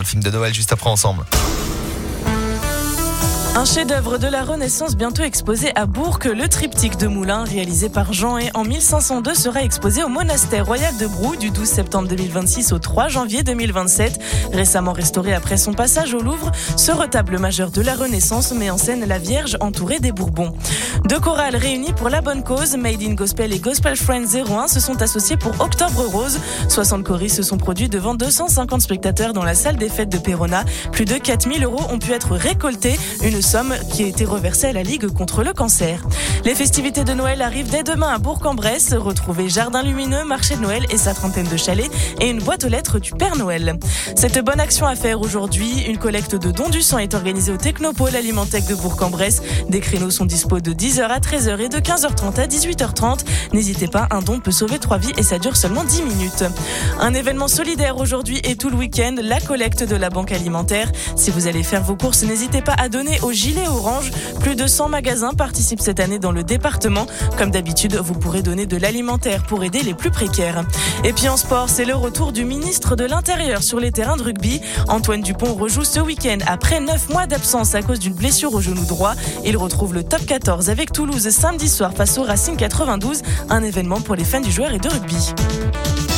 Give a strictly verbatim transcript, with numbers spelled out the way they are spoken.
film de Noël juste après ensemble. Un chef-d'œuvre de la Renaissance bientôt exposé à Bourg. Le triptyque de Moulins, réalisé par Jean Hay en mille cinq cent deux, sera exposé au monastère royal de Brou du douze septembre deux mille vingt-six au trois janvier deux mille vingt-sept. Récemment restauré après son passage au Louvre, ce retable majeur de la Renaissance met en scène la Vierge entourée des Bourbons. Deux chorales réunies pour la bonne cause, Made in Gospel et Gospel Friends zéro un se sont associés pour Octobre Rose. soixante choristes se sont produits devant deux cent cinquante spectateurs dans la salle des fêtes de Péronat. Plus de quatre mille euros ont pu être récoltés, une somme qui a été reversée à la Ligue contre le cancer. Les festivités de Noël arrivent dès demain à Bourg-en-Bresse. Retrouvez Jardin Lumineux, Marché de Noël et sa trentaine de chalets et une boîte aux lettres du Père Noël. Cette bonne action à faire aujourd'hui, une collecte de dons du sang est organisée au Technopôle Alimentec de Bourg-en-Bresse. Des créneaux sont dispo de dix heures à treize heures et de quinze heures trente à dix-huit heures trente. N'hésitez pas, un don peut sauver trois vies et ça dure seulement dix minutes. Un événement solidaire aujourd'hui et tout le week-end, la collecte de la Banque Alimentaire. Si vous allez faire vos courses, n'hésitez pas à donner au gilet orange. Plus de cent magasins participent cette année dans le département. Comme d'habitude, vous pourrez donner de l'alimentaire pour aider les plus précaires. Et puis en sport, c'est le retour du ministre de l'Intérieur sur les terrains de rugby. Antoine Dupont rejoue ce week-end après neuf mois d'absence à cause d'une blessure au genou droit. Il retrouve le top quatorze avec Toulouse samedi soir face au Racing quatre-vingt-douze. Un événement pour les fans du joueur et de rugby.